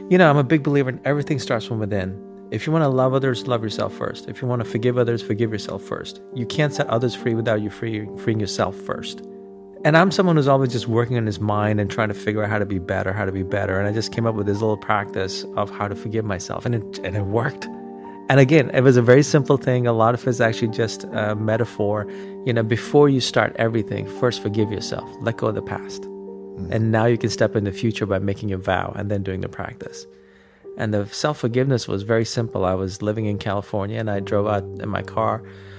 I'm a big believer in everything starts from within. If you want to love others, love yourself first. If you want to forgive others, forgive yourself first. You can't set others free without you freeing yourself first. And I'm someone who's always just working on his mind and trying to figure out how to be better. And I just came up with this little practice of how to forgive myself. And it worked. And again, it was a very simple thing. A lot of it's actually just a metaphor. Before you start everything, first forgive yourself. Let go of the past. And now you can step in the future by making a vow and then doing the practice. And the self-forgiveness was very simple. I was living in California, and I drove out in my car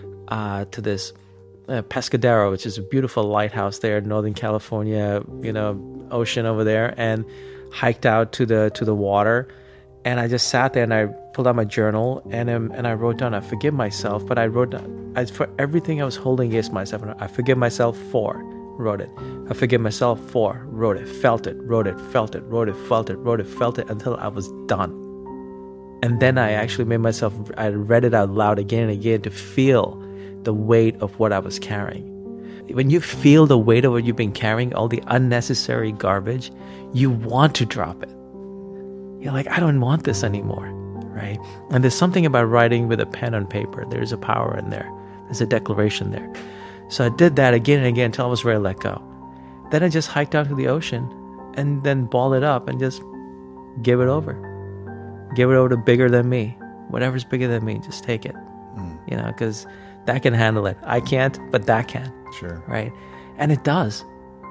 to this Pescadero, which is a beautiful lighthouse there in Northern California, ocean over there, and hiked out to the water. And I just sat there, and I pulled out my journal, and I wrote down, I forgive myself, but I wrote down, for everything I was holding against myself, I forgive myself for, wrote it. I forgive myself for, wrote it, felt it, wrote it, felt it, wrote it, felt it, wrote it, felt it, until I was done. And then I actually I read it out loud again and again to feel the weight of what I was carrying. When you feel the weight of what you've been carrying, all the unnecessary garbage, you want to drop it. You're like, I don't want this anymore, right? And there's something about writing with a pen on paper. There's a power in there. There's a declaration there. So I did that again and again until I was ready to let go. Then I just hiked out to the ocean and then balled it up and just give it over. Give it over to bigger than me. Whatever's bigger than me, just take it. Because that can handle it. I can't, but that can. Sure. Right? And it does.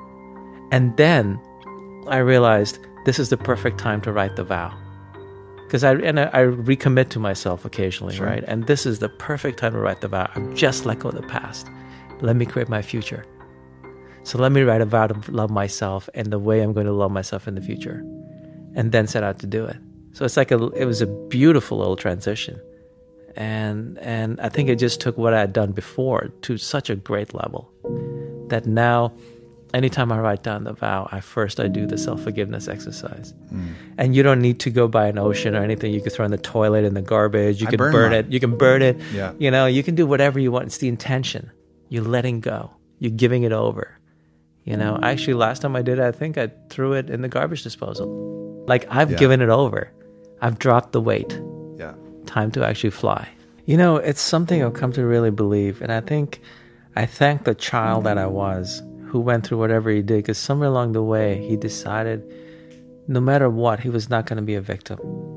And then I realized this is the perfect time to write the vow. Because I recommit to myself occasionally, sure. Right? And this is the perfect time to write the vow. I've just let go of the past. Let me create my future. So let me write a vow to love myself and the way I'm going to love myself in the future. And then set out to do it. So it's like it was a beautiful little transition. And I think it just took what I had done before to such a great level that now anytime I write down the vow, I do the self-forgiveness exercise. And you don't need to go by an ocean or anything. You can throw in the toilet in the garbage. You can burn it. You can burn it. Yeah. You can do whatever you want. It's the intention. You're letting go. You're giving it over. Actually, last time I did it, I think I threw it in the garbage disposal. Like, I've given it over. I've dropped the weight. Yeah. Time to actually fly. It's something I've come to really believe. And I think I thank the child that I was who went through whatever he did, because somewhere along the way, he decided no matter what, he was not going to be a victim.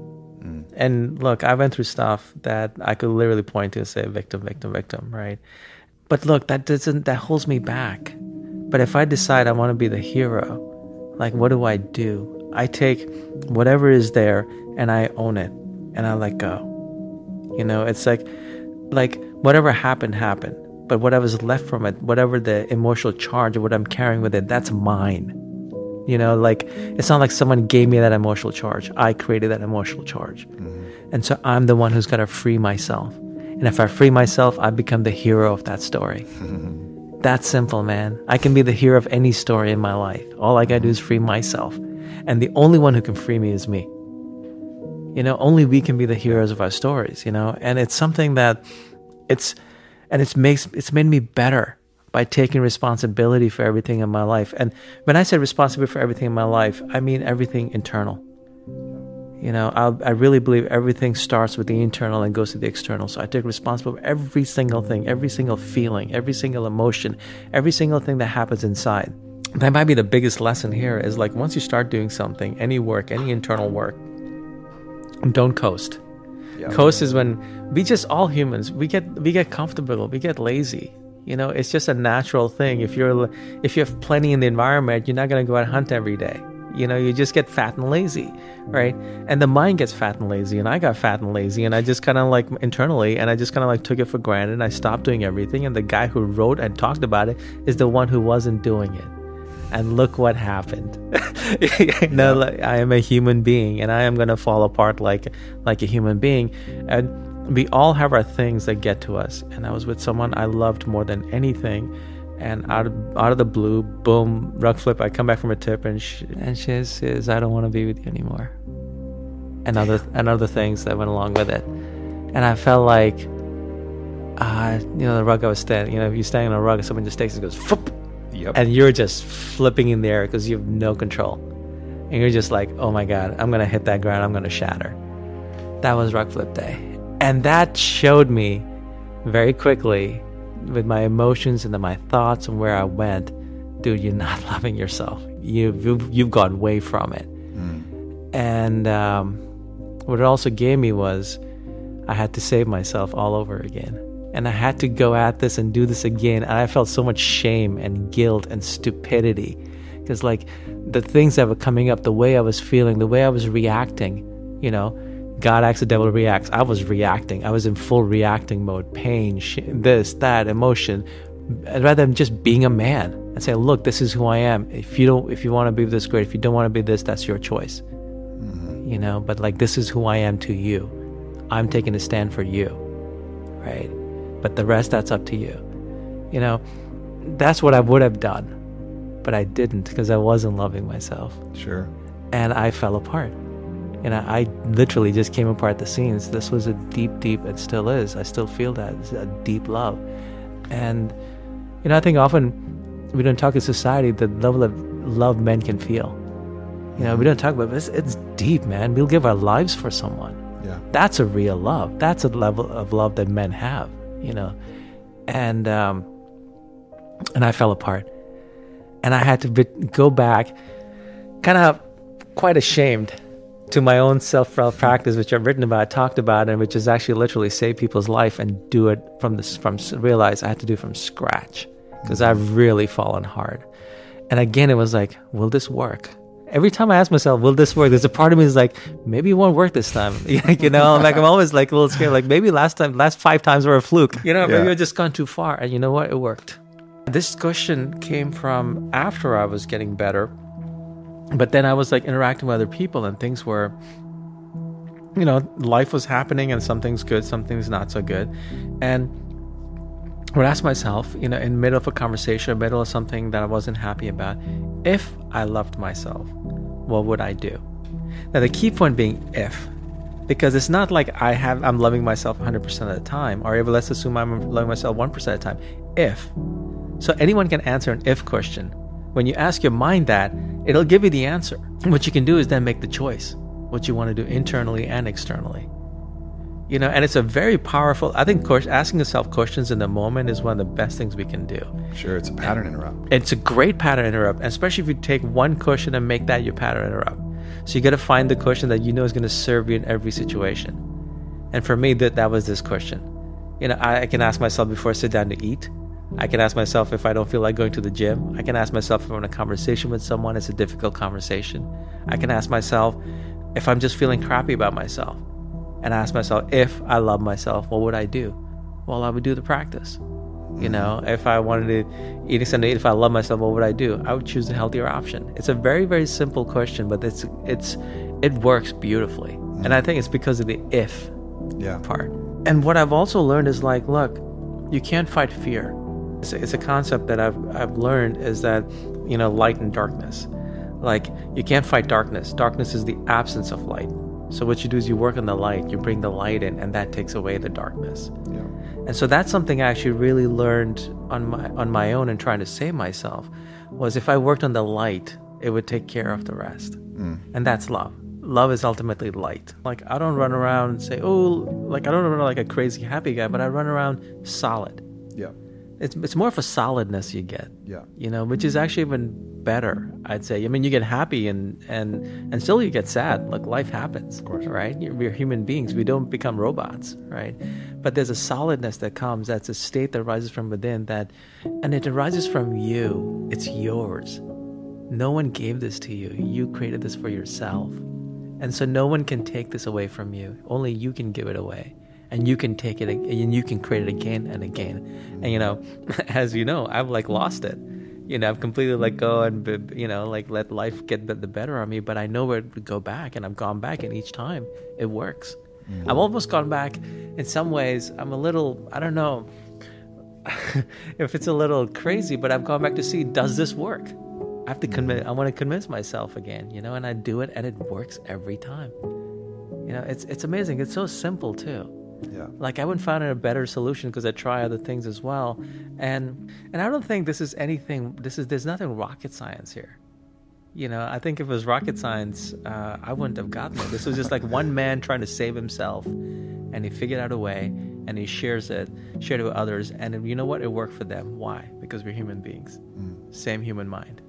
And look, I went through stuff that I could literally point to and say victim, victim, victim, right? But look, that holds me back. But if I decide I want to be the hero, like, what do? I take whatever is there and I own it and I let go. It's like whatever happened. But whatever's left from it, whatever the emotional charge of what I'm carrying with it, that's mine. It's not like someone gave me that emotional charge. I created that emotional charge. And so I'm the one who's got to free myself. And if I free myself, I become the hero of that story. That's simple, man. I can be the hero of any story in my life. All I got to do is free myself. And the only one who can free me is me. Only we can be the heroes of our stories, And it's something that it's made me better by taking responsibility for everything in my life. And when I say responsibility for everything in my life, I mean everything internal. I really believe everything starts with the internal and goes to the external. So I take responsibility for every single thing, every single feeling, every single emotion, every single thing that happens inside. That might be the biggest lesson here is like once you start doing something, any work, any internal work, don't coast. Yeah. Coast is when all humans, we get comfortable, we get lazy. It's just a natural thing. If you have plenty in the environment, you're not going to go out and hunt every day. You just get fat and lazy, right? And the mind gets fat and lazy, and I got fat and lazy, and I just kind of like internally, and I just kind of like took it for granted, and I stopped doing everything, and the guy who wrote and talked about it is the one who wasn't doing it. And look what happened. I am a human being, and I am going to fall apart like a human being. And we all have our things that get to us. And I was with someone I loved more than anything. And out of the blue, boom, rug flip. I come back from a tip, and she says, "I don't want to be with you anymore." And other things that went along with it. And I felt like, the rug I was standing. If you're standing on a rug, and someone just takes it and goes, "Foop." Yep. And you're just flipping in the air because you have no control. and you're just like, oh my God, I'm going to hit that ground, I'm going to shatter. That was Ruck Flip Day. And that showed me very quickly with my emotions and then my thoughts and where I went, dude, you're not loving yourself. You've gone away from it. And what it also gave me was I had to save myself all over again. And I had to go at this and do this again. And I felt so much shame and guilt and stupidity. Because like the things that were coming up, the way I was feeling, the way I was reacting, you know, God acts, the devil reacts. I was reacting. I was in full reacting mode. Pain, this, that, emotion. Rather than just being a man and say, look, this is who I am. If you want to be this, great. If you don't want to be this, that's your choice. You know, but like, this is who I am to you. I'm taking a stand for you, right? But the rest, that's up to you. You know, that's what I would have done, but I didn't because I wasn't loving myself. Sure. And I fell apart. And I literally just came apart at the seams. This was a deep, it still is. I still feel that. It's a deep love. And, you know, I think often we don't talk in society the level of love men can feel. You know, we don't talk about it. It's deep, man. We'll give our lives for someone. Yeah. That's a real love. That's a level of love that men have, you know. And I fell apart. And I had to go back kind of quite ashamed to my own self-practice, which I've written about, talked about, and which is actually literally save people's life and do it realize I had to do it from scratch because I've really fallen hard. And again, it was like, will this work? Every time I ask myself, will this work? There's a part of me is like, maybe it won't work this time. You know, like I'm always like a little scared. Like maybe last 5 times were a fluke. You know, maybe I've just gone too far. And you know what? It worked. This question came from after I was getting better. But then I was like interacting with other people and things were, you know, life was happening and some things good, some things not so good. And I would ask myself, you know, in the middle of a conversation, in the middle of something that I wasn't happy about, if I loved myself, what would I do? Now, the key point being if, because it's not like I'm loving myself 100% of the time, or even let's assume I'm loving myself 1% of the time. If. So anyone can answer an if question. When you ask your mind that, it'll give you the answer. What you can do is then make the choice, what you want to do internally and externally. You know, and it's a very powerful, I think asking yourself questions in the moment is one of the best things we can do. Sure, it's a pattern interrupt. It's a great pattern interrupt, especially if you take one question and make that your pattern interrupt. So you got to find the question that you know is going to serve you in every situation. And for me, that was this question. You know, I can ask myself before I sit down to eat. I can ask myself if I don't feel like going to the gym. I can ask myself if I'm in a conversation with someone, it's a difficult conversation. I can ask myself if I'm just feeling crappy about myself. And ask myself, if I love myself, what would I do? Well, I would do the practice. You know, if I wanted to eat something, if I love myself, what would I do? I would choose the healthier option. It's a very, very simple question, but it works beautifully. And I think it's because of the if part. And what I've also learned is like, look, you can't fight fear. It's a concept that I've learned is that, you know, light and darkness. Like, you can't fight darkness. Darkness is the absence of light. So what you do is you work on the light, you bring the light in, and that takes away the darkness. Yeah. And so that's something I actually really learned on my own in trying to save myself, was if I worked on the light, it would take care of the rest. And that's love. Love is ultimately light. Like, I don't run around and say, oh, like I don't run like a crazy happy guy, but I run around solid. Yeah. It's more of a solidness you get. Yeah. You know, which is actually even better, I'd say. I mean, you get happy and still you get sad. Like, life happens, of course, right? We're human beings. We don't become robots, right? But there's a solidness that comes. That's a state that rises from within and it arises from you. It's yours. No one gave this to you. You created this for yourself. And so no one can take this away from you. Only you can give it away. And you can take it and you can create it again and again. And, you know, as you know, I've like lost it. You know, I've completely let go and, you know, like let life get the better on me. But I know where to go back, and I've gone back, and each time it works. I've almost gone back in some ways. I'm a little, I don't know if it's a little crazy, but I've gone back to see, does this work? I want to convince myself again, you know, and I do it and it works every time. You know, it's amazing. It's so simple too. Yeah. Like, I haven't found a better solution because I try other things as well. And I don't think this is anything, there's nothing rocket science here. I think if it was rocket science, I wouldn't have gotten it. This was just like one man trying to save himself, and he figured out a way, and he shared it with others, and you know what? It worked for them. Why? Because we're human beings. Same human mind.